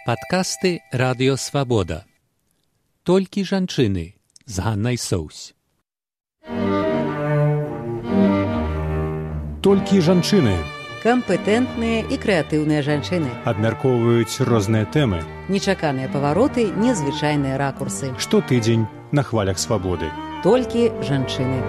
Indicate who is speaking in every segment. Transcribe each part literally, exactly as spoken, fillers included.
Speaker 1: Падкасты Радыё Свабода. Толькі жанчыны з Ганнай Соўсь.
Speaker 2: Толькі жанчыны.
Speaker 3: Кампетэнтныя і крэатыўныя жанчыны.
Speaker 2: Абмяркоўваюць розныя тэмы.
Speaker 3: Нечаканыя павароты, незвычайныя ракурсы.
Speaker 2: Штотыдзень на хвалях свабоды.
Speaker 3: Толькі жанчыны.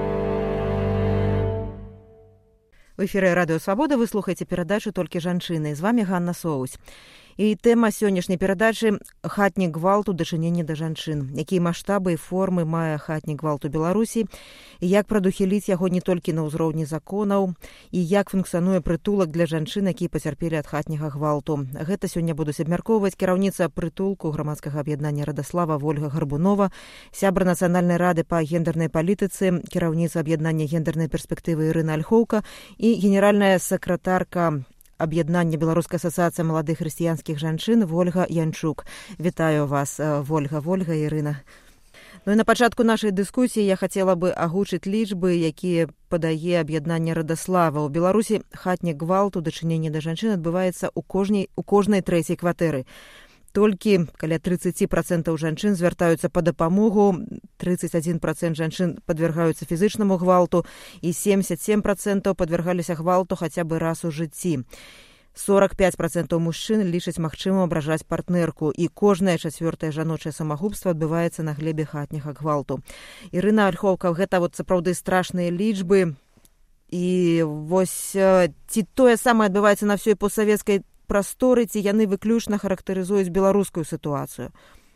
Speaker 4: В эфіры Радыё Свабода вы слухаеце перадачу «Толькі жанчыны». З вами Ганна Соўсь. І тэма сённяшняй перадачы – хатні гвалт у дачыненні да жанчын. Якія маштабы і формы мае хатні гвалт у Беларусі, і як прадухіліць яго не толькі на ўзроўні законаў, і як функцыянуе прытулак для жанчын, якія пацярпелі ад хатняга гвалту. Гэта сёння будуць абмяркоўваць кіраўніца прытулку грамадскага аб'яднання «Радаслава» Вольга Гарбунова, сябра Нацыянальнай рады па гендернай палітыцы, кіраўніца аб'яднання гендернай перспектывы Ірына Альхоўка і генеральная сакратарка Аб'яднання Беларускай асацыяцыі маладых хрысціянскіх жанчын Вольга Янчук. Вітаю вас, Вольга, Вольга, Ірына. Ну і на пачатку нашай дыскусіі я хацела бы агучыць лічбы, якія падае аб'яднанне Радаслава. У Беларусі хатні гвалт у дачыненні да жанчын адбываецца ў кожнай, у кожнай трэцяй кватэры. Толькі каля трыццаць працэнтаў жанчын звяртаюцца па дапамогу, трыццаць адзін працэнт жанчын падвяргаюцца фізычнаму гвалту і семьдесят семь працэнтаў падвяргаліся гвалту хаця бы раз у жыцці. сорок пять працэнтаў мужчын лічаць магчымым абражаць партнерку, і кожнае чацвёртае жаночае самагубства адбываецца на глебе хатняга гвалту. Ірына Альхоўка, гэта вот сапраўды страшныя лічбы, і вось ці тое самае адбываецца на ўсёй постсавецкай прасторы, ці яны выключна характарызуюць беларускую ситуацию?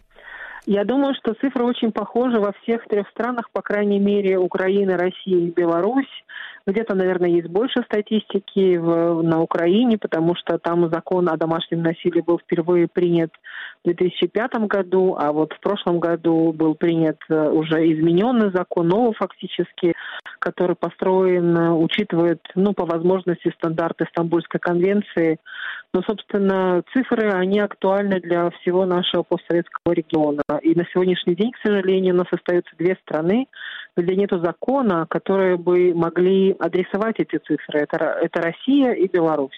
Speaker 5: Я думаю, что цифры очень похожи во всех трех странах, по крайней мере, Украина, Россия и Беларусь. Где-то, наверное, есть больше статистики в, на Украине, потому что там закон о домашнем насилии был впервые принят в две тысячи пятом году, а вот в прошлом году был принят уже измененный закон, новый фактически, который построен, учитывает, ну, по возможности стандарты Стамбульской конвенции. Но, собственно, цифры, они актуальны для всего нашего постсоветского региона. И на сегодняшний день, к сожалению, у нас остаются две страны, где нет закона, которые бы могли адресовать эти цифры. Это, это Россия и Беларусь.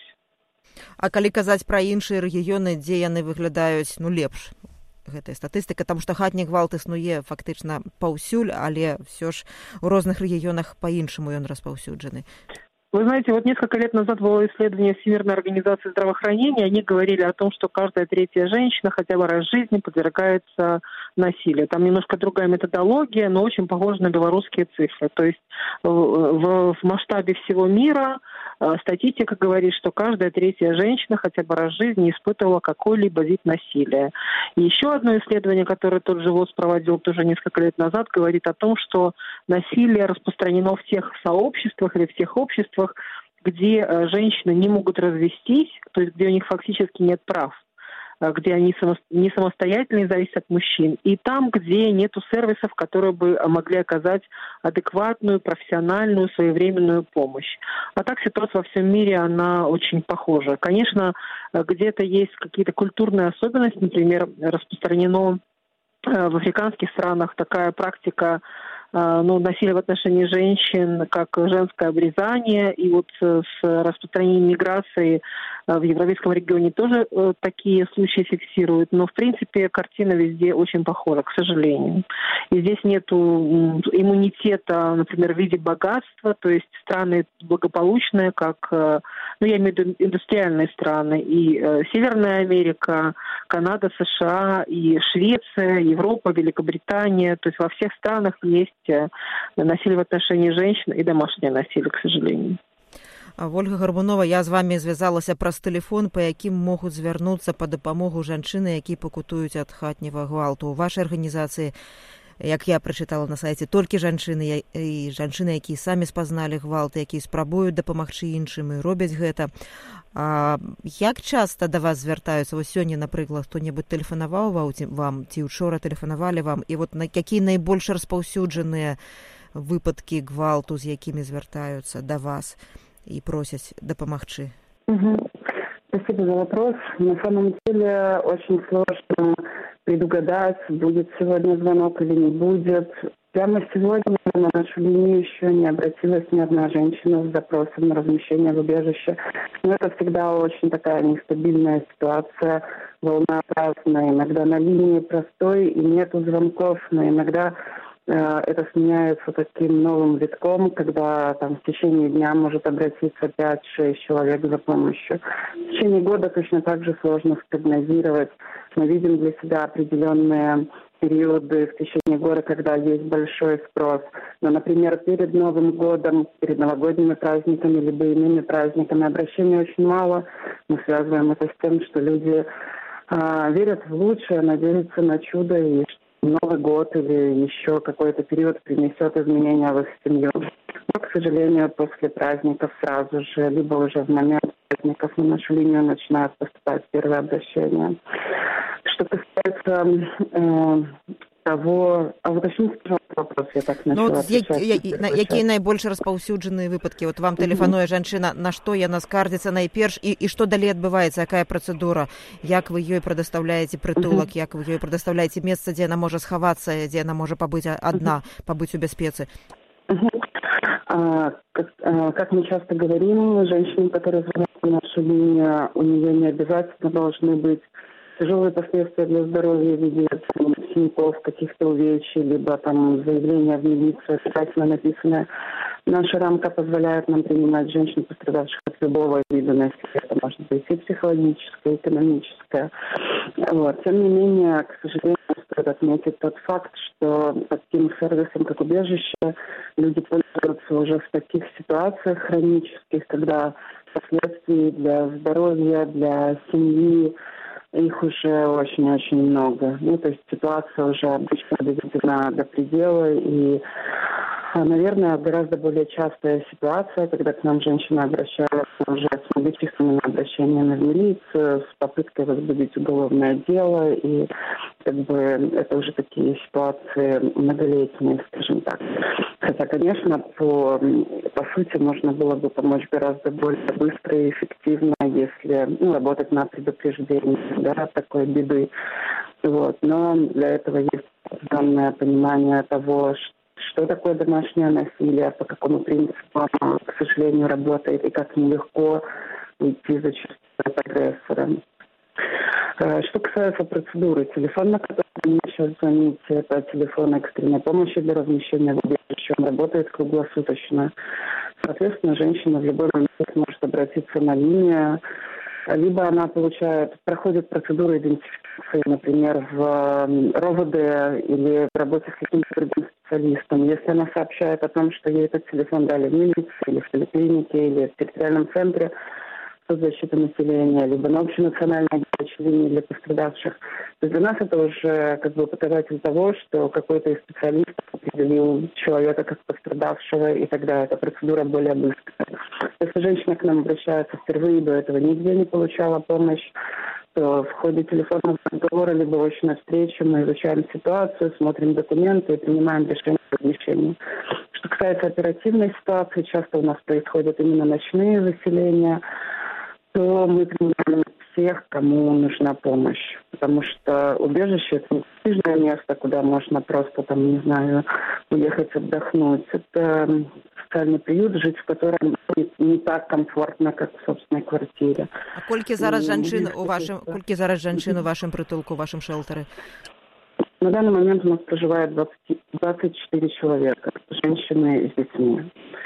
Speaker 4: А калі казаць пра іншыя рэгіёны, дзе яны выглядаюць, ну, лепш, гэтая статыстыка, таму што хатні гвалт існуе фактычна паўсюль, але ўсё ж у розных рэгіёнах па-іншаму ён распаўсюджаны.
Speaker 5: Вы знаете, вот несколько лет назад было исследование Всемирной организации здравоохранения. Они говорили о том, что каждая третья женщина хотя бы раз в жизни подвергается насилию. Там немножко другая методология, но очень похожа на белорусские цифры. То есть в, в, в масштабе всего мира статистика говорит, что каждая третья женщина хотя бы раз в жизни испытывала какой-либо вид насилия. И еще одно исследование, которое тот же ВОЗ проводил тоже несколько лет назад, говорит о том, что насилие распространено в тех сообществах или в тех обществах, где женщины не могут развестись, то есть где у них фактически нет прав, где они не самостоятельны и зависят от мужчин, и там, где нету сервисов, которые бы могли оказать адекватную, профессиональную, своевременную помощь. А так ситуация во всем мире, она очень похожа. Конечно, где-то есть какие-то культурные особенности, например, распространено в африканских странах такая практика, ну, насилие в отношении женщин, как женское обрезание, и вот с распространением миграции в европейском регионе тоже такие случаи фиксируют, но, в принципе, картина везде очень похожа, к сожалению. И здесь нету иммунитета, например, в виде богатства, то есть страны благополучные, как, ну, я имею в виду индустриальные страны, и Северная Америка, Канада, США, и Швеция, Европа, Великобритания, то есть во всех странах есть насилие в отношении женщин и домашнее насилие, к сожалению.
Speaker 4: Вольга Гарбунова, я з вами звязалася праз тэлефон, па якім могуць звярнуцца па дапамогу жанчыны, якія пакутуюць ад хатняга гвалту. У вашай арганізацыі, як я прачытала на сайце, толькі жанчыны і жанчыны, якія самі спазналі гвалт, якія спрабуюць дапамагчы іншым і робяць гэта. А як часта да вас звяртаюцца? Вось сёння, напрыклад, хто-небудзь тэлефанаваў вам, ці учора тэлефанавалі вам, і вот на якія найбольш распаўсюджаныя выпадкі гвалту, з якімі звяртаюцца да вас и просят допомогчи?
Speaker 6: Угу. Спасибо за вопрос. На самом деле очень сложно предугадать, будет сегодня звонок или не будет. Прямо сегодня на нашу линию еще не обратилась ни одна женщина с запросом на размещение в убежище. Но это всегда очень такая нестабильная ситуация, волнообразная. Иногда на линии простой и нету звонков, но иногда э, это сменяется таким новым витком, когда там в течение дня может обратиться пять-шесть человек за помощью. В течение года точно так же сложно спрогнозировать. Мы видим для себя определенные периоды в течение года, когда есть большой спрос. Но, например, перед Новым годом, перед новогодними праздниками, либо иными праздниками обращений очень мало. Мы связываем это с тем, что люди а, верят в лучшее, надеются на чудо, и Новый год или еще какой-то период принесет изменения в их семью. Но, к сожалению, после праздников сразу же, либо уже в момент праздников на нашу линию начинают поступать первые обращения. Что касается э, того... А уточните, пожалуйста, вопрос, я так начала.
Speaker 4: Ну, от які найбольш распаўсюджаныя выпадкі? Вот вам тэлефануе жанчына, на што яна скардзіцца найперш, і, і што далей адбываецца, якая працэдура? Як вы ёй прадастаўляеце прытулак, як вы ёй прадастаўляеце месца, дзе яна можа схавацца, дзе яна можа пабыць адна, пабыць у бяспецы?
Speaker 6: А, как, а, как мы часто говорим, женщины, которые звонят на нашу линию, у нее не обязательно должны быть тяжелые последствия для здоровья в виде синяков, каких-то увечий, либо там заявления в милицию, обязательно написанное. Наша рамка позволяет нам принимать женщин, пострадавших от любого вида насилия. Это может быть и психологическое, и экономическое. Вот. Тем не менее, к сожалению, стоит отметить тот факт, что таким сервисом, как убежище, люди пользуются уже в таких ситуациях хронических, когда последствий для здоровья, для семьи, их уже очень-очень много. Ну, то есть ситуация уже обычно доведена до предела, и, наверное, гораздо более частая ситуация, когда к нам женщина обращается уже с многочисленными обращениями в милицию, с попыткой возбудить уголовное дело, и как бы это уже такие ситуации многолетние, скажем так. Хотя, конечно, по, по сути, можно было бы помочь гораздо более быстро и эффективно, если ну, работать на предупреждение, да, такой беды. Вот. Но для этого есть определенное понимание того, что такое домашнее насилие, по какому принципу оно, к сожалению, работает, и как нелегко уйти зачастую от агрессора. Что касается процедуры, телефон, на который вы сейчас звоните, это телефон экстренной помощи для размещения в убежище, он работает круглосуточно. Соответственно, женщина в любой момент может обратиться на линию, либо она получает, проходит процедуру идентификации, например, в РОВД или в работе с каким-то другим специалистом. Если она сообщает о том, что ей этот телефон дали в милиции, или в поликлинике, или в территориальном центре соцзащиты населения, либо на общенациональной горячей линии для пострадавших, то для нас это уже как бы показатель того, что какой-то из специалистов определил человека как пострадавшего, и тогда эта процедура более быстрая. Если женщина к нам обращается впервые, до этого нигде не получала помощь, то в ходе телефонного разговора либо очной встречи мы изучаем ситуацию, смотрим документы и принимаем решение о размещении. Что касается оперативной ситуации, часто у нас происходят именно ночные заселения, то мы принимаем всех, кому нужна помощь. Потому что убежище – это не престижное место, куда можно просто, там, не знаю, уехать отдохнуть. Это социальный приют, жить в котором не так комфортно, как в собственной квартире.
Speaker 4: А колькі зараз жанчын у вашем, колькі зараз жанчын у вашем притулку, у вашем шелтере?
Speaker 6: На данный момент у нас проживает двадцать, двадцать четыре человека, женщины с детьми.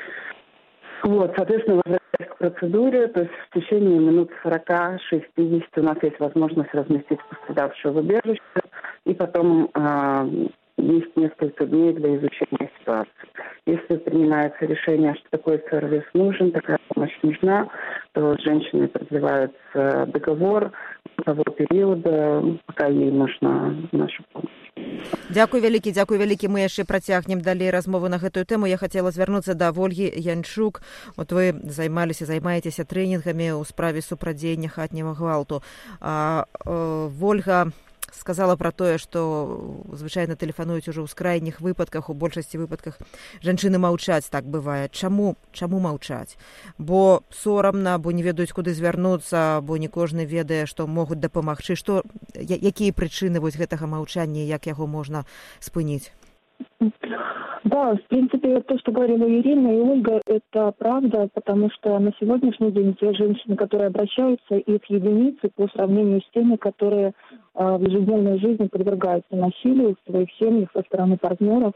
Speaker 6: Вот, соответственно, возвращаясь к процедуре, то есть в течение минут сорок-шестьдесят у нас есть возможность разместить пострадавшего в убежище, и потом э, есть несколько дней для изучения ситуации. Если принимается решение, что такой сервис нужен, такая помощь нужна, то с женщиной продлевается договор до того периода, пока ей нужна наша помощь.
Speaker 4: Дзякуй вялікі, дзякуй вялікі. Мы яшчэ працягнем далей размову на гэтую тэму. Я хацела звярнуцца да Вольгі Янчук. Вот вы займаліся, займаецеся трэнінгамі ў справе супрадзеяння хатняга гвалту. А, э, Вольга сказала пра тое, што звычайна тэлефануюць ужо ў скрайніх выпадках, у большасці выпадках жанчыны маўчаць, так бывае. Чаму, чаму маўчаць? Бо сорамна, бо не ведаюць, куды звярнуцца, бо не кожны ведае, што могуць дапамагчы. Што, якія прычыны вось гэтага маўчання, як яго можна спыніць?
Speaker 7: Да, в принципе, то, что говорила Ирина и Ольга, это правда, потому что на сегодняшний день те женщины, которые обращаются, их единицы по сравнению с теми, которые э, в ежедневной жизни подвергаются насилию в своих семьях со стороны партнеров.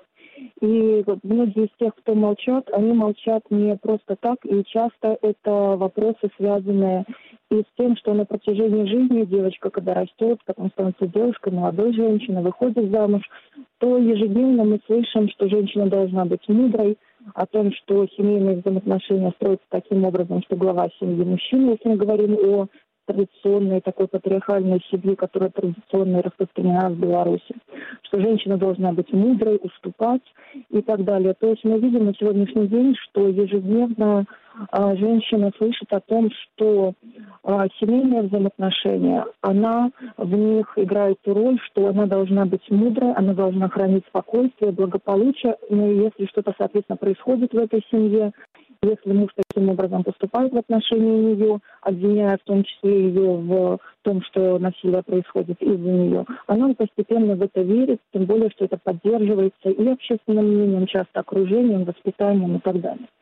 Speaker 7: И вот многие из тех, кто молчат, они молчат не просто так, и часто это вопросы, связанные и с тем, что на протяжении жизни девочка, когда растет, потом становится девушкой, молодой женщиной, выходит замуж, то ежедневно мы слышим, что женщина должна быть мудрой, о том, что семейные взаимоотношения строятся таким образом, что глава семьи мужчина, если мы говорим о традиционной такой патриархальной семье, которая традиционно и распространена в Беларуси, что женщина должна быть мудрой, уступать и так далее. То есть мы видим на сегодняшний день, что ежедневно а, женщина слышит о том, что а, семейные взаимоотношения, она в них играет роль, что она должна быть мудрой, она должна хранить спокойствие, благополучие, но если что-то, соответственно, происходит в этой семье, если муж таким образом поступает в отношении нее, обвиняя в том числе ее в том, что насилие происходит из-за нее, она постепенно в это верит, тем более, что это поддерживается и общественным мнением, часто окружением, воспитанием и так далее.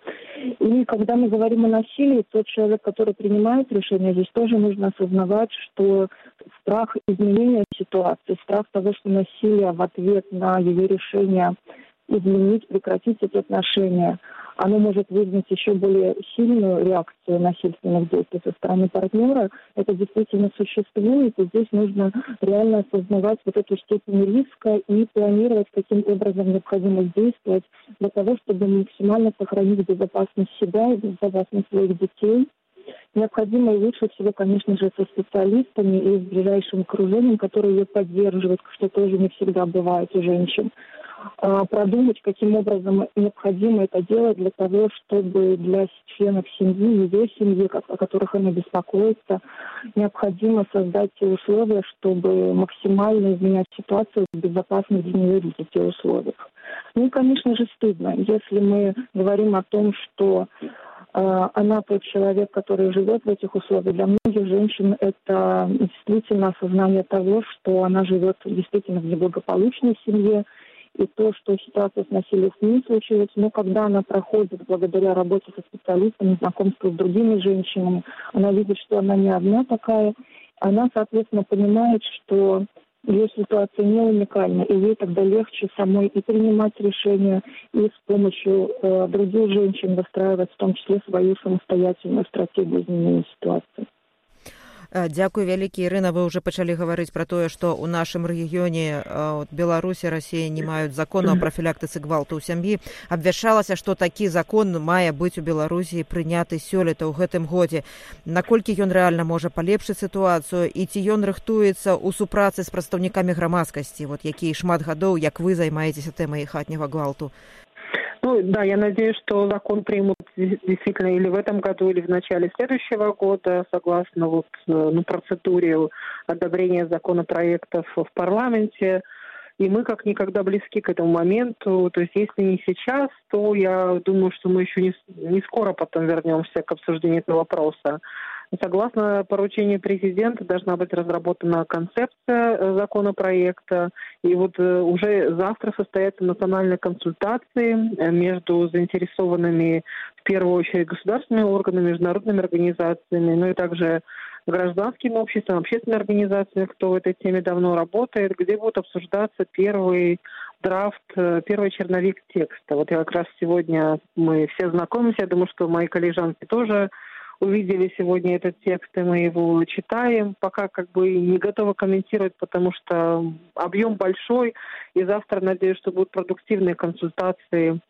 Speaker 7: И когда мы говорим о насилии, тот человек, который принимает решение, здесь тоже нужно осознавать, что страх изменения ситуации, страх того, что насилие в ответ на ее решение изменить, прекратить эти отношения, оно может вызвать еще более сильную реакцию насильственных действий со стороны партнера. Это действительно существует, и здесь нужно реально осознавать вот эту степень риска и планировать, каким образом необходимо действовать для того, чтобы максимально сохранить безопасность себя и безопасность своих детей. Необходимо и лучше всего, конечно же, со специалистами и с ближайшим окружением, которые ее поддерживают, что тоже не всегда бывает у женщин. Продумать, каким образом необходимо это делать для того, чтобы для членов семьи, ее семьи, о которых она беспокоится, необходимо создать те условия, чтобы максимально изменять ситуацию в безопасных для нее этих условиях. Ну и, конечно же, стыдно, если мы говорим о том, что она тот человек, который живет в этих условиях. Для многих женщин это действительно осознание того, что она живет действительно в неблагополучной семье, и то, что ситуация с насилием с ней случилась, но когда она проходит благодаря работе со специалистами, знакомству с другими женщинами, она видит, что она не одна такая, она, соответственно, понимает, что ее ситуация не уникальна, и ей тогда легче самой и принимать решения, и с помощью э, других женщин выстраивать в том числе свою самостоятельную стратегию изменения ситуации.
Speaker 4: Дзякуй вялікі, Ірына, вы уже пачалі гаварыць пра тое, што ў нашым рэгіёне Беларусі, Расія не маюць закону о прафілактыцы гвалту ў сям'і. Абвяшчалася, што такі закон мае быць у Беларусі прыняты сёлета ў гэтым годзе. Наколькі ён рэальна можа палепшыць сітуацыю і ці ён рыхтуецца ў супрацы з прадстаўнікамі грамадскасці, вот які шмат гадоў, як вы займаецеся тэмай хатняга гвалту?
Speaker 5: Ну, да, я надеюсь, что закон примут действительно или в этом году, или в начале следующего года, согласно вот, ну, процедуре одобрения законопроектов в парламенте. И мы как никогда близки к этому моменту. То есть если не сейчас, то я думаю, что мы еще не, не скоро потом вернемся к обсуждению этого вопроса. Согласно поручению президента должна быть разработана концепция законопроекта, и вот уже завтра состоятся национальные консультации между заинтересованными в первую очередь государственными органами, международными организациями, ну и также гражданским обществом, общественными организациями, кто в этой теме давно работает, где будет обсуждаться первый драфт, первый черновик текста. Вот я как раз сегодня, мы все знакомимся, я думаю, что мои коллежанки тоже увидели сегодня этот текст, и мы его читаем. Пока как бы не готовы комментировать, потому что объем большой, и завтра, надеюсь, что будут продуктивные консультации.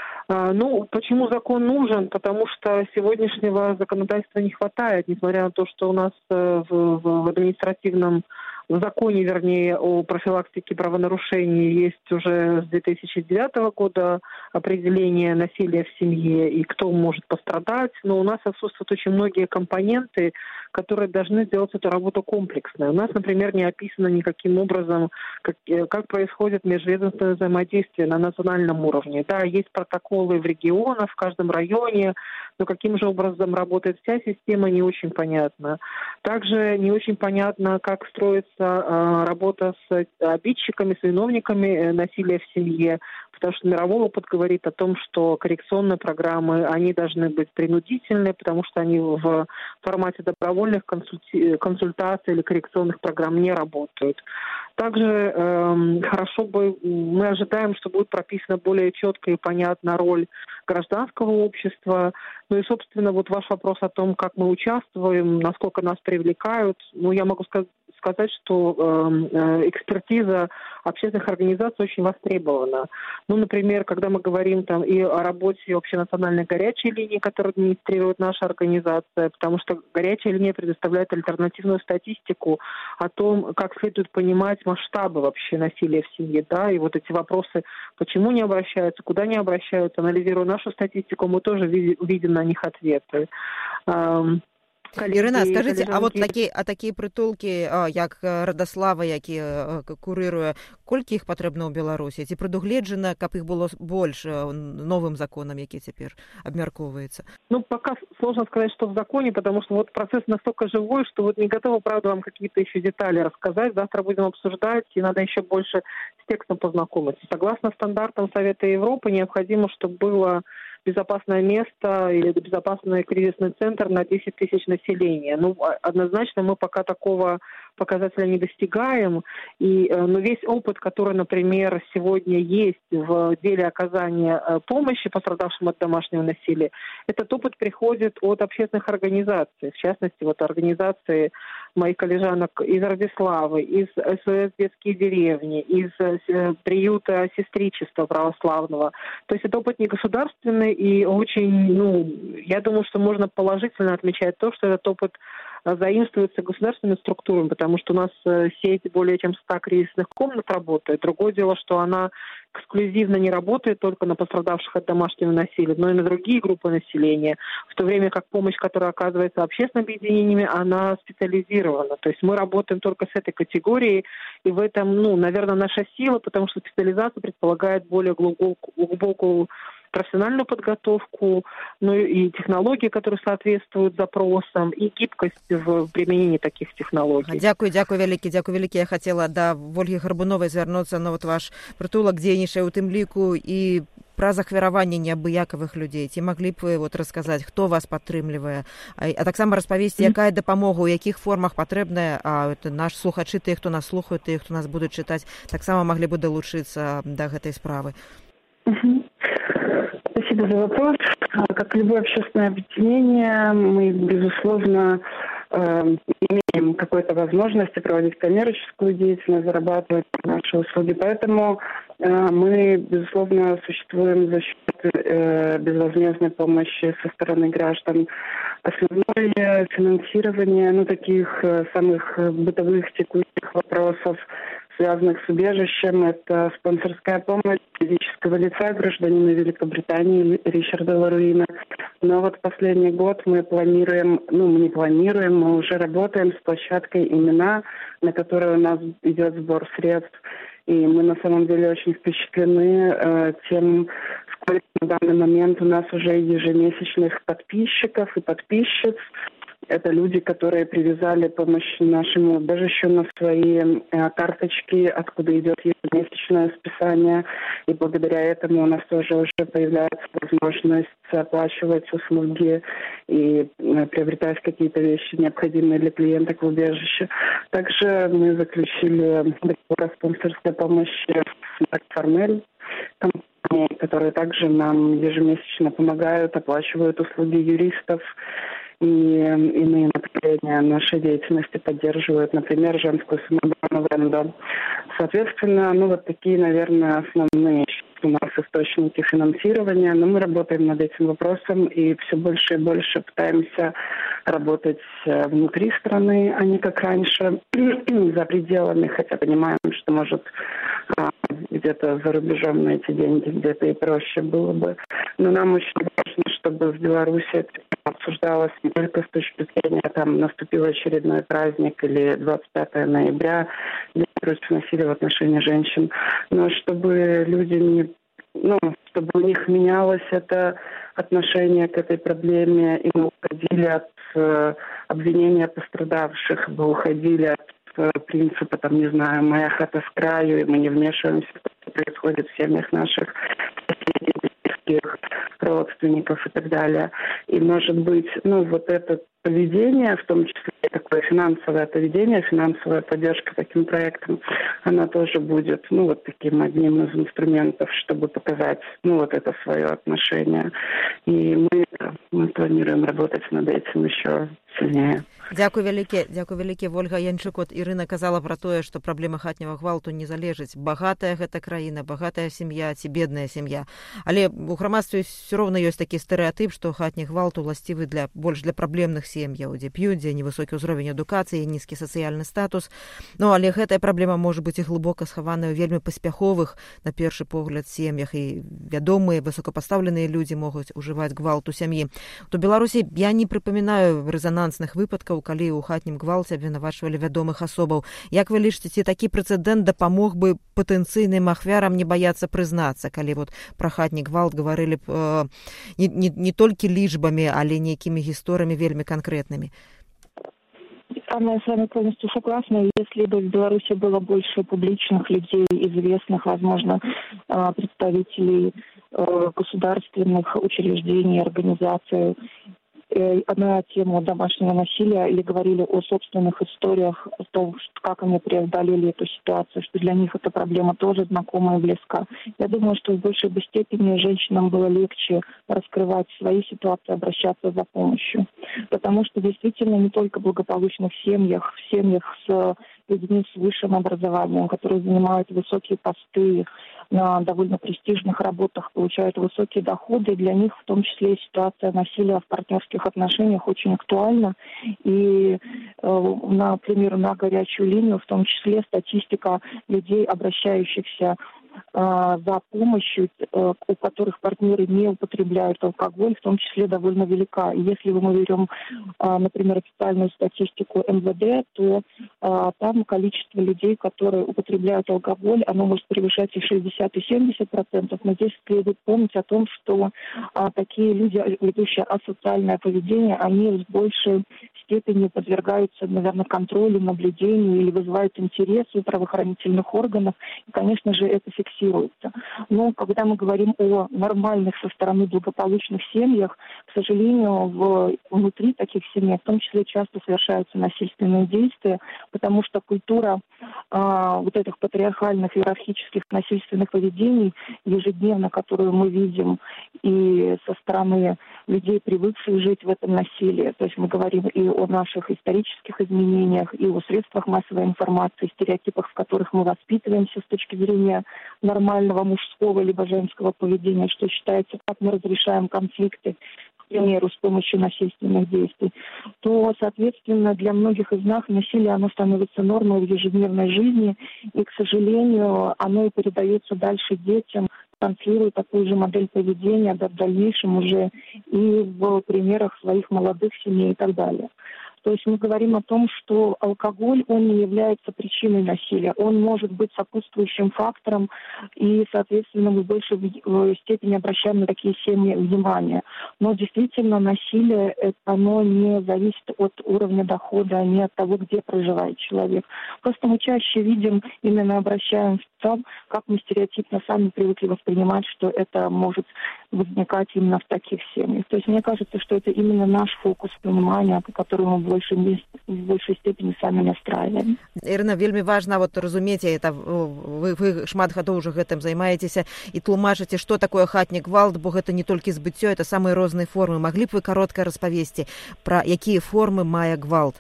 Speaker 5: Ну, почему закон нужен? Потому что сегодняшнего законодательства не хватает, несмотря на то, что у нас в, в административном в законе, вернее, о профилактике правонарушений есть уже с две тысячи девятого года определение насилия в семье и кто может пострадать, но у нас отсутствуют очень многие компоненты, которые должны сделать эту работу комплексной. У нас, например, не описано никаким образом, как, как происходит межведомственное взаимодействие на национальном уровне. Да, есть протоколы в регионах, в каждом районе, но каким же образом работает вся система, не очень понятно. Также не очень понятно, как строится работа с обидчиками, с виновниками насилия в семье, потому что мировой опыт говорит о том, что коррекционные программы, они должны быть принудительные, потому что они в формате добровольных консульти... консультаций или коррекционных программ не работают. Также э, хорошо бы, мы ожидаем, что будет прописана более четкая и понятная роль гражданского общества. Ну и, собственно, вот ваш вопрос о том, как мы участвуем, насколько нас привлекают. Ну, я могу сказать, сказать, что э, экспертиза общественных организаций очень востребована. Ну, например, когда мы говорим там и о работе общенациональной горячей линии, которую администрирует наша организация, потому что горячая линия предоставляет альтернативную статистику о том, как следует понимать масштабы вообще насилия в семье, да, и вот эти вопросы, почему не обращаются, куда не обращаются, анализируя нашу статистику, мы тоже видим на них ответы.
Speaker 4: Ірина, скажите, а вот такие, а такие притулки, як Радаслава, які курыруе, колькі іх патрэбна ў Беларусі? Ці прадугледжана, каб іх было больше новым законам, які цяпер абмяркоўваецца?
Speaker 5: Ну, пока сложно сказать, что в законе, потому что вот процесс настолько живой, что вот не готова, правда, вам какие-то еще детали рассказать. Завтра будем обсуждать, и надо еще больше с текстом познакомиться. Согласно стандартам Совета Европы, необходимо, чтобы было безопасное место или безопасный кризисный центр на десять тысяч населения. Ну, однозначно мы пока такого показателя не достигаем. И, но весь опыт, который, например, сегодня есть в деле оказания помощи пострадавшим от домашнего насилия, этот опыт приходит от общественных организаций. В частности, вот организации моих коллежанок из Радиславы, из СОС «Детские деревни», из приюта сестричества православного. То есть это опыт не государственный, и очень, ну, я думаю, что можно положительно отмечать то, что этот опыт заимствуется государственными структурами, потому что у нас сеть более чем ста кризисных комнат работает. Другое дело, что она эксклюзивно не работает только на пострадавших от домашнего насилия, но и на другие группы населения, в то время как помощь, которая оказывается общественными объединениями, она специализирована. То есть мы работаем только с этой категорией, и в этом, ну, наверное, наша сила, потому что специализация предполагает более глубокую, глубокую профессиональную подготовку, ну и технологии, которые соответствуют запросам, и гибкость в применении таких технологий.
Speaker 4: Дякую, дякую вялікі, дякую вялікі. Я хотела да Ольги Гарбуновай звярнуцца на вот ваш прытулак, дзейнічае ў тым ліку і пра захвяраванне неабыякавых людзей. Ці маглі б вы вот расказаць, хто вас падтрымлівае, а, а таксама распавесці, якая дапамога, у якіх формах патрэбная, а это наш слухачы, тыя, хто нас слухаюць, тыя, хто нас будуць чытаць, таксама маглі бы далучыцца да гэтай справы.
Speaker 6: Спасибо за вопрос. Как любое общественное объединение, мы, безусловно, э, имеем какой-то возможности проводить коммерческую деятельность, зарабатывать наши услуги. Поэтому э, мы, безусловно, существуем за счет э, безвозмездной помощи со стороны граждан. Основное финансирование, ну, таких э, самых бытовых текущих вопросов, связанных с убежищем, это спонсорская помощь физического лица гражданина Великобритании Ричарда Ларуина. Но вот последний год мы планируем, ну мы не планируем, мы уже работаем с площадкой «Имена», на которой у нас идет сбор средств. И мы на самом деле очень впечатлены э, тем, сколько на данный момент у нас уже ежемесячных подписчиков и подписчиц. Это люди, которые привязали помощь нашему убежищу на свои э, карточки, откуда идет ежемесячное списание. И благодаря этому у нас тоже уже появляется возможность оплачивать услуги и э, приобретать какие-то вещи, необходимые для клиенток в убежище. Также мы заключили договор о спонсорской помощи с «Формель», компанией, которые также нам ежемесячно помогают, оплачивают услуги юристов и иные направления нашей деятельности поддерживают, например, женскую самооборону Венда. Соответственно, ну вот такие, наверное, основные у нас источники финансирования, но мы работаем над этим вопросом и все больше и больше пытаемся работать внутри страны, а не как раньше, за пределами, хотя понимаем, что, может, где-то за рубежом на эти деньги где-то и проще было бы. Но нам очень важно, чтобы в Беларуси это обсуждалось не только с точки зрения, там, наступил очередной праздник или двадцать пятого ноября, День против насилия в отношении женщин, но чтобы люди не, ну, чтобы у них менялось это отношение к этой проблеме, и мы уходили от э, обвинения пострадавших, мы уходили от принципа, там, не знаю, моя хата с краю, и мы не вмешиваемся в то, что происходит в семьях наших соседей, близких, родственников и так далее. И, может быть, ну, вот это поведение, в том числе такое финансовое поведение, финансовая поддержка таким проектам, она тоже будет, ну, вот таким одним из инструментов, чтобы показать, ну, вот это свое отношение. И мы, мы планируем работать над этим еще сильнее.
Speaker 4: Дзякуй вялікі, дзякуй вялікі. Ольга Янчук, от Ірына казала пра тое, што праблема хатняга гвалту не залежыць, багатая гэта краіна, багатая сям'я ці бедная сям'я. Але у грамадстве ўсё роўна ёсць такі стэрэатып, што хатні гвалт уласцівы для больш для праблемных сем'яў, дзе п'юць, дзе невысокі ўзровень адукацыі, нізкі сацыяльны статус. Ну, але гэтая праблема можа быць і глыбока схаваная ў вельмі паспяховых, на першы погляд, сем'ях, і вядомыя высокапастаўленыя людзі могуць ужываць гвалт у сям'і. То Беларусі я не прыпамінаю рэзанансных выпадкаў, калі ў хатнім гвалце абвінавачвалі вядомых асобаў. Як вы лічыце, ці такі прэцэдэнт дапамог бы патэнцыйным ахвярам не баяцца прызнацца, калі вот пра хатні гвалт гаварылі б э, не, не, не толькі лічбамі, але нейкімі гісторыямі вельмі канкрэтнымі?
Speaker 7: Анна, я с вами полностью согласна. Если бы в Беларуси было больше публичных людей, известных, возможно, представителей государственных учреждений, организаций, на тему домашнего насилия или говорили о собственных историях, о том, как они преодолели эту ситуацию, что для них эта проблема тоже знакома и близка. Я думаю, что в большей бы степени женщинам было легче раскрывать свои ситуации, обращаться за помощью. Потому что действительно не только в благополучных семьях, в семьях с людьми с высшим образованием, которые занимают высокие посты на довольно престижных работах, получают высокие доходы. Для них в том числе и ситуация насилия в партнерских отношениях очень актуальна. И, э, например, на горячую линию, в том числе статистика людей, обращающихся за помощью, у которых партнеры не употребляют алкоголь, в том числе довольно велика. И если мы берем, например, официальную статистику эм вэ дэ, то там количество людей, которые употребляют алкоголь, оно может превышать и шестьдесят, и семьдесят процентов. Но здесь следует помнить о том, что такие люди, ведущие асоциальное поведение, они в большей степени подвергаются, наверное, контролю, наблюдению или вызывают интерес у правоохранительных органов. И, конечно же, это фиксируется. Но когда мы говорим о нормальных со стороны благополучных семьях, к сожалению, в, внутри таких семей в том числе часто совершаются насильственные действия, потому что культура а, вот этих патриархальных, иерархических насильственных поведений ежедневно, которую мы видим и со стороны людей, привыкших жить в этом насилии, то есть мы говорим и о наших исторических изменениях, и о средствах массовой информации, стереотипах, в которых мы воспитываемся с точки зрения нормального мужского либо женского поведения, что считается, как мы разрешаем конфликты, к примеру, с помощью насильственных действий, то, соответственно, для многих из нас насилие, оно становится нормой в ежедневной жизни, и, к сожалению, оно и передается дальше детям, транслируя такую же модель поведения, да, в дальнейшем уже и в примерах своих молодых семей и так далее. То есть мы говорим о том, что алкоголь, он не является причиной насилия. Он может быть сопутствующим фактором, и, соответственно, мы в большей степени обращаем на такие семьи внимание. Но действительно насилие, это, оно не зависит от уровня дохода, не от того, где проживает человек. Просто мы чаще видим, именно обращаем в том, как мы стереотипно сами привыкли воспринимать, что это может возникать именно в таких семьях. То есть мне кажется, что это именно наш фокус внимания, по которому мы больше в большей степени самі настраиваем.
Speaker 4: Ірына, вельмі важна вот разумець, это вы, вы шмат гадоў уже гэтым займаецеся і тлумачыце, што такое хатні гвалт, бо гэта не толькі збыццё, это самыя розныя формы. Маглі б вы каротка распавесці, пра якія формы мае гвалт?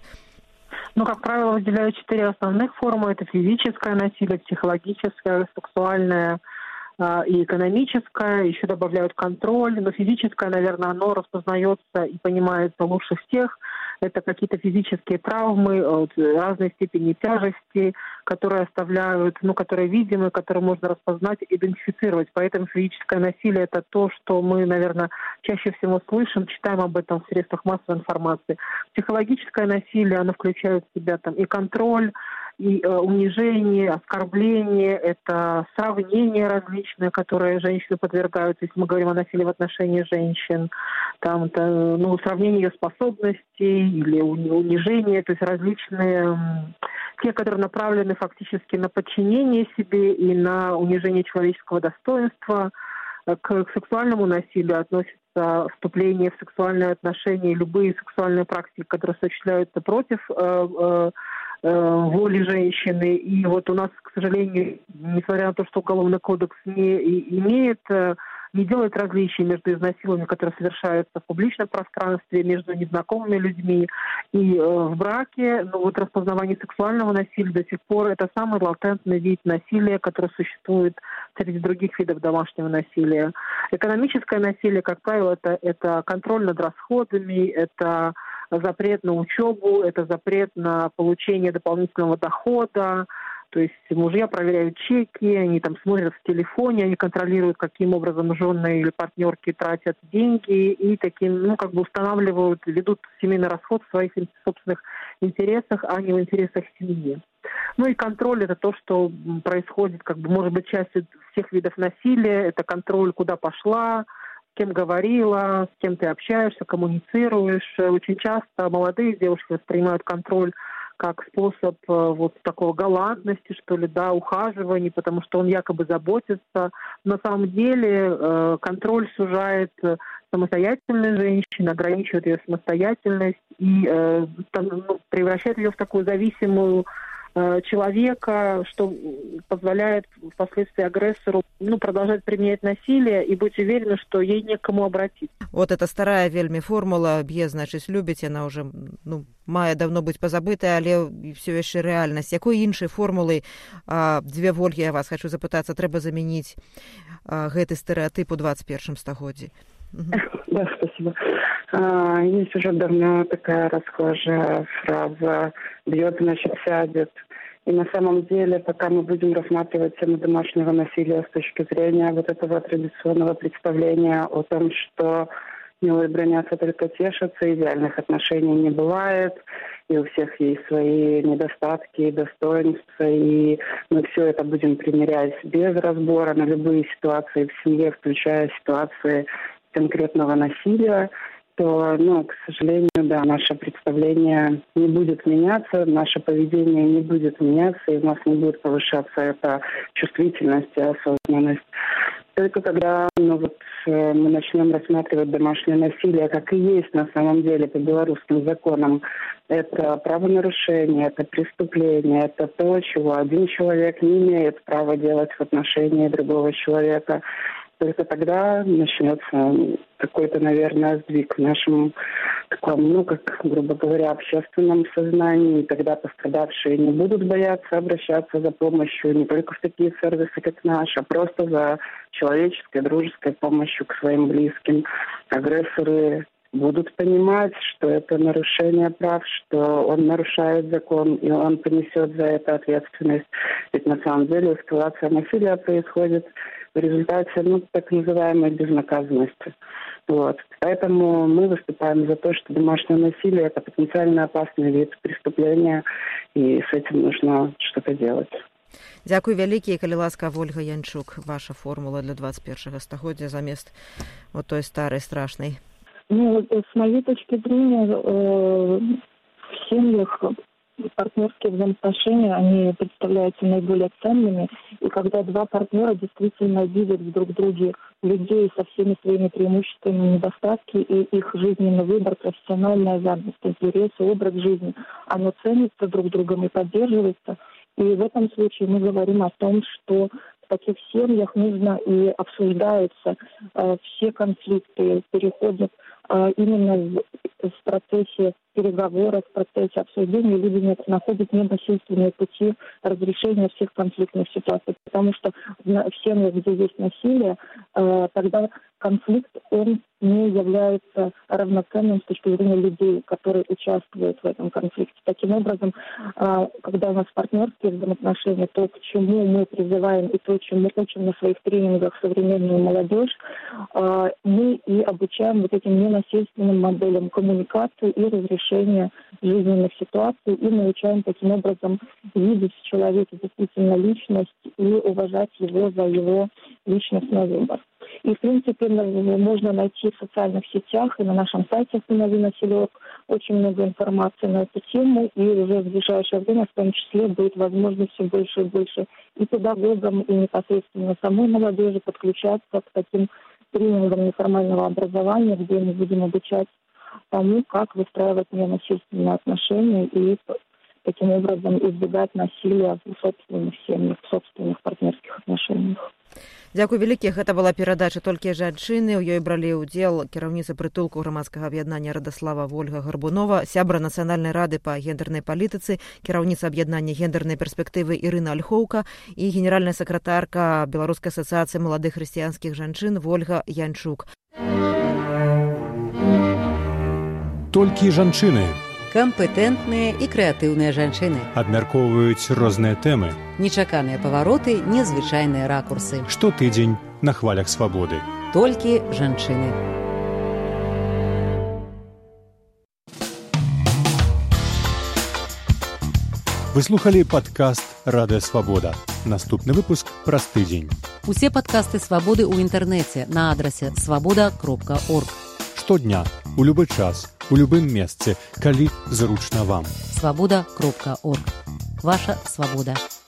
Speaker 5: Ну, как правило, выделяют четыре основных формы. Это физическое насилие, психологическое, сексуальное и экономическое, еще добавляют контроль, но физическое, наверное, оно распознается и понимается лучше всех. Это какие-то физические травмы вот, разной степени тяжести, которые оставляют, ну, которые видимы, которые можно распознать, идентифицировать. Поэтому физическое насилие – это то, что мы, наверное, чаще всего слышим, читаем об этом в средствах массовой информации. Психологическое насилие, оно включает в себя там и контроль, и э, унижение, оскорбление, это сравнения различные, которые женщины подвергаются, если мы говорим о насилии в отношении женщин, там, это, ну, сравнение ее способностей или унижение, то есть различные те, которые направлены фактически на подчинение себе и на унижение человеческого достоинства. К сексуальному насилию относятся вступление в сексуальные отношения, любые сексуальные практики, которые осуществляются против э, э, воли женщины. И вот у нас, к сожалению, несмотря на то, что Уголовный кодекс не имеет, не делает различий между изнасилованиями, которые совершаются в публичном пространстве, между незнакомыми людьми и в браке, но вот распознавание сексуального насилия до сих пор это самый латентный вид насилия, который существует среди других видов домашнего насилия. Экономическое насилие, как правило, это, это контроль над расходами, это запрет на учебу, это запрет на получение дополнительного дохода. То есть мужья проверяют чеки, они там смотрят в телефоне, они контролируют, каким образом жены или партнерки тратят деньги и таким, ну, как бы устанавливают, ведут семейный расход в своих собственных интересах, а не в интересах семьи. Ну и контроль – это то, что происходит, как бы, может быть, частью всех видов насилия. Это контроль, куда пошла, с кем говорила, с кем ты общаешься, коммуницируешь. Очень часто молодые девушки воспринимают контроль как способ вот такого галантности, что ли, да, ухаживания, потому что он якобы заботится. На самом деле контроль сужает самостоятельную женщину, ограничивает ее самостоятельность и э, там, ну, превращает ее в такую зависимую э, человека, что позволяет впоследствии агрессору ну, продолжать применять насилие и быть уверенным, что ей не к кому обратиться.
Speaker 4: Вот эта старая вельми формула «б'е, значит, любіць», она уже ну, мае давно быць пазабытая, але все яшчэ рэальнасць. Якой іншай формулай, а, дзве Вольгі, я вас хочу запытацца, трэба замяніць а, гэты стэрэатып у двадцать первом стагоддзі?
Speaker 6: Да, спасибо. А, есть уже давно такая расхожая фраза «бьет, значит, сядет». И на самом деле, пока мы будем рассматривать тему домашнего насилия с точки зрения вот этого традиционного представления о том, что милые бронятся, только тешатся, идеальных отношений не бывает, и у всех есть свои недостатки и достоинства, и мы все это будем примерять без разбора на любые ситуации в семье, включая ситуации конкретного насилия, то, ну, к сожалению, да, наше представление не будет меняться, наше поведение не будет меняться, и у нас не будет повышаться эта чувствительность и осознанность. Только когда ну, вот, мы начнем рассматривать домашнее насилие, как и есть на самом деле по белорусским законам, это правонарушение, это преступление, это то, чего один человек не имеет права делать в отношении другого человека. Только тогда начнется какой-то, наверное, сдвиг в нашем таком, ну, как, грубо говоря, общественном сознании. И тогда пострадавшие не будут бояться обращаться за помощью не только в такие сервисы, как наш, а просто за человеческой, дружеской помощью к своим близким. Агрессоры будут понимать, что это нарушение прав, что он нарушает закон, и он понесет за это ответственность. Ведь на самом деле эскалация насилия происходит в результате ну, так называемой безнаказанности. Вот. Поэтому мы выступаем за то, что домашнее насилие – это потенциально опасный вид преступления, и с этим нужно что-то делать.
Speaker 4: Дзякуй вялікі, калі ласка, Вольга Янчук, ваша формула для двадцать первого стагоддзя замест вот той старой страшной.
Speaker 7: Ну, с моей точки зрения, э, в семьях партнерские взаимоотношения, они представляются наиболее ценными. И когда два партнера действительно видят в друг друге людей со всеми своими преимуществами и недостатками, и их жизненный выбор, профессиональная занятость, интересы, образ жизни, оно ценится друг другом и поддерживается. И в этом случае мы говорим о том, что в таких семьях нужно и обсуждаются э, все конфликты, переходят э, именно в, в процессе переговоров, в процессе обсуждения люди находят ненасильственные пути разрешения всех конфликтных ситуаций. Потому что в семьях, где есть насилие, э, тогда конфликт, он не является равноценным с точки зрения людей, которые участвуют в этом конфликте. Таким образом, э, когда у нас партнерские взаимоотношения, то, к чему мы призываем и то, чему учим на своих тренингах современную молодежь, э, мы и обучаем вот этим ненасильственным моделям коммуникации и разрешения жизненных ситуаций, и научаем таким образом видеть в человеке действительно личность и уважать его за его личностный выбор. И, в принципе, можно найти в социальных сетях и на нашем сайте «Останови насилие» очень много информации на эту тему, и уже в ближайшее время в том числе будет возможность все больше и больше и педагогам, и непосредственно самой молодежи подключаться к таким тренингам неформального образования, где мы будем обучать тому, как выстраивать ненасильственные отношения и таким образом избегать насилия в собственных семьях, в собственных партнерских отношениях.
Speaker 4: Дзякуй вялікі. Гэта была перадача «Толькі жанчыны». У ёй бралі ўдзел кіраўніца прытулку грамадскага аб'яднання «Радаслава» Ольга Гарбунова, сябра Нацыянальнай рады па гендернай палітыцы, кіраўніца аб'яднання гендернай перспектывы Ірына Альхоўка і генеральная сакратарка Беларускай асацыяцыі маладых хрысціянскіх жанчын Вольга Янчук.
Speaker 2: Толькі жанчыны
Speaker 3: Кампетэнтныя і крэатыўныя жанчыны.
Speaker 2: абмяркоўваюць розныя тэмы.
Speaker 3: Нечаканыя павароты, незвычайныя ракурсы.
Speaker 2: Штотыдзень на хвалях свабоды.
Speaker 3: Толькі жанчыны.
Speaker 2: Вы слухалі падкаст «Радыё Свабода». Наступны выпуск праз тыдзень.
Speaker 3: Усе падкасты «Свабоды» ў інтэрнэце на адрасе свабода кропка орг.
Speaker 2: Штодня, у любы час, у любым месцы, калі зручна вам.
Speaker 3: свабода кропка орг. Ваша свабода.